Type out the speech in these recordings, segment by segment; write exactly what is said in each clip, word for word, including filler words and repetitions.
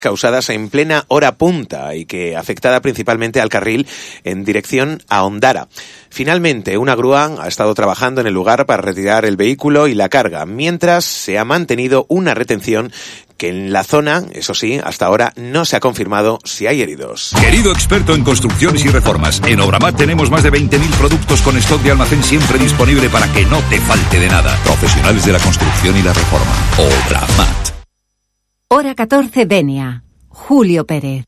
causadas en plena hora punta y que afectada principalmente al carril en dirección a Ondara. Finalmente, una grúa ha estado trabajando en el lugar para retirar el vehículo y la carga, mientras se ha mantenido una retención que en la zona, eso sí, hasta ahora no se ha confirmado si hay heridos. Querido experto en construcciones y reformas, en Obramat tenemos más de veinte mil productos con stock de almacén siempre disponible para que no te falte de nada. Profesionales de la construcción y la reforma. Obramat. Hora catorce, Denia. Julio Pérez.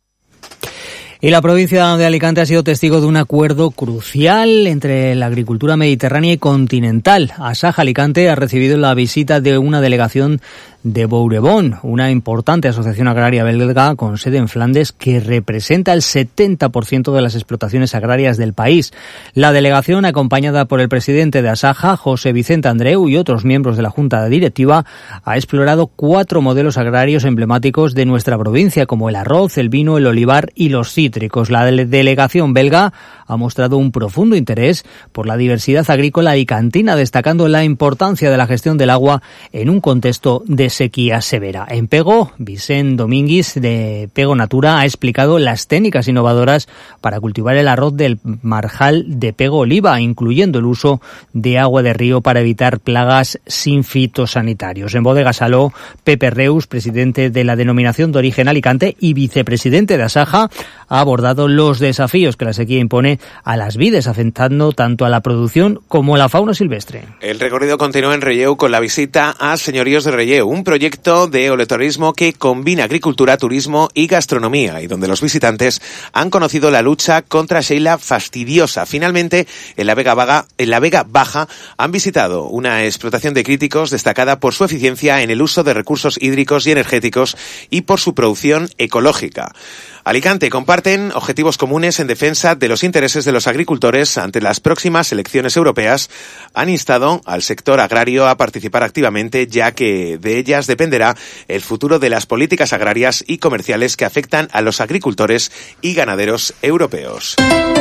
Y la provincia de Alicante ha sido testigo de un acuerdo crucial entre la agricultura mediterránea y continental. Asaja Alicante ha recibido la visita de una delegación de Bourebon, una importante asociación agraria belga con sede en Flandes que representa el setenta por ciento de las explotaciones agrarias del país. La delegación, acompañada por el presidente de Asaja, José Vicente Andreu, y otros miembros de la Junta Directiva, ha explorado cuatro modelos agrarios emblemáticos de nuestra provincia, como el arroz, el vino, el olivar y los cítricos. La delegación belga ha mostrado un profundo interés por la diversidad agrícola alicantina, destacando la importancia de la gestión del agua en un contexto de sequía severa. En Pego, Vicent Domínguez de Pego Natura ha explicado las técnicas innovadoras para cultivar el arroz del marjal de Pego Oliva, incluyendo el uso de agua de río para evitar plagas sin fitosanitarios. En Bodega Saló, Pepe Reus, presidente de la denominación de origen Alicante y vicepresidente de Asaja, ha abordado los desafíos que la sequía impone a las vides, afectando tanto a la producción como a la fauna silvestre. El recorrido continúa en Relleu con la visita a Señoríos de Relleu, un proyecto de oleoturismo que combina agricultura, turismo y gastronomía, y donde los visitantes han conocido la lucha contra Sheila fastidiosa. Finalmente, en la Vega Baja, en la Vega Baja han visitado una explotación de críticos destacada por su eficiencia en el uso de recursos hídricos y energéticos y por su producción ecológica. Alicante comparten objetivos comunes en defensa de los intereses de los agricultores ante las próximas elecciones europeas. Han instado al sector agrario a participar activamente, ya que de ellas dependerá el futuro de las políticas agrarias y comerciales que afectan a los agricultores y ganaderos europeos.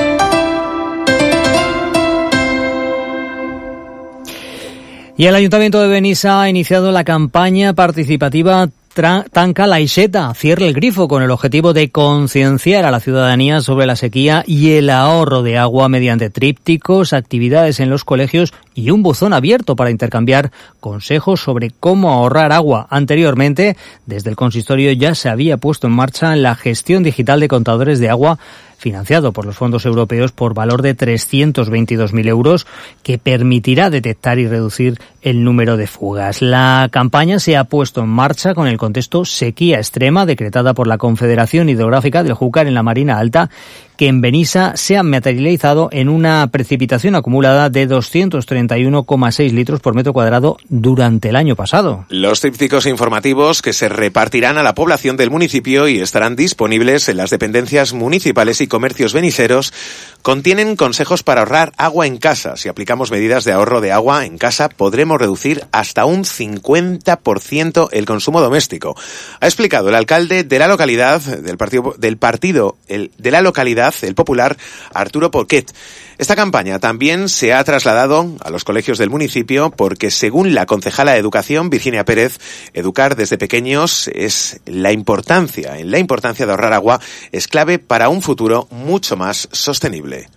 Y el Ayuntamiento de Benissa ha iniciado la campaña participativa Tanca la Ixeta, cierra el grifo, con el objetivo de concienciar a la ciudadanía sobre la sequía y el ahorro de agua mediante trípticos, actividades en los colegios y un buzón abierto para intercambiar consejos sobre cómo ahorrar agua. Anteriormente, desde el consistorio ya se había puesto en marcha la gestión digital de contadores de agua financiado por los fondos europeos por valor de trescientos veintidós mil euros, que permitirá detectar y reducir el número de fugas. La campaña se ha puesto en marcha con el contexto sequía extrema decretada por la Confederación Hidrográfica del Júcar en la Marina Alta, que en Benissa se ha materializado en una precipitación acumulada de doscientos treinta y uno coma seis litros por metro cuadrado durante el año pasado. Los trípticos informativos, que se repartirán a la población del municipio y estarán disponibles en las dependencias municipales y comercios beniseros, contienen consejos para ahorrar agua en casa. Si aplicamos medidas de ahorro de agua en casa, podremos reducir hasta un cincuenta por ciento el consumo doméstico. Ha explicado el alcalde de la localidad, del partido, del partido el, de la localidad, el popular, Arturo Porquet. Esta campaña también se ha trasladado a los colegios del municipio porque, según la concejala de Educación, Virginia Pérez, educar desde pequeños es la importancia, en la importancia de ahorrar agua es clave para un futuro mucho más sostenible.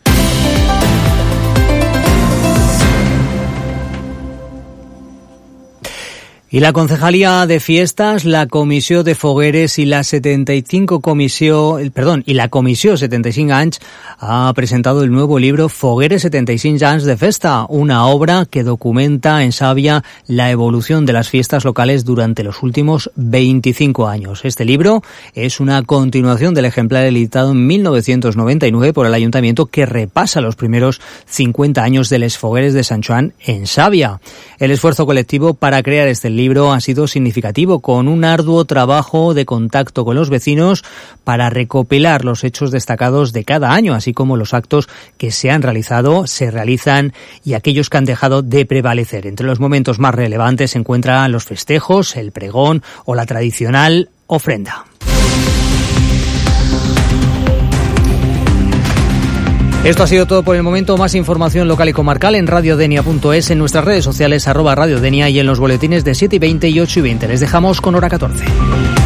Y la Concejalía de Fiestas, la Comissió de Fogueres y la setenta y cinco Comissió, perdón, y la Comissió setenta y cinco anys ha presentado el nuevo libro Fogueres setenta y cinco anys de Festa, una obra que documenta en Savia la evolución de las fiestas locales durante los últimos veinticinco años. Este libro es una continuación del ejemplar editado en mil novecientos noventa y nueve por el Ayuntamiento, que repasa los primeros cincuenta años de les Fogueres de Sant Joan en Savia. El esfuerzo colectivo para crear este libro libro ha sido significativo, con un arduo trabajo de contacto con los vecinos para recopilar los hechos destacados de cada año, así como los actos que se han realizado, se realizan y aquellos que han dejado de prevalecer. Entre los momentos más relevantes se encuentran los festejos, el pregón o la tradicional ofrenda. Esto ha sido todo por el momento. Más información local y comarcal en radiodenia punto es, en nuestras redes sociales arroba radiodenia y en los boletines de siete y veinte y ocho y veinte. Les dejamos con Hora catorce.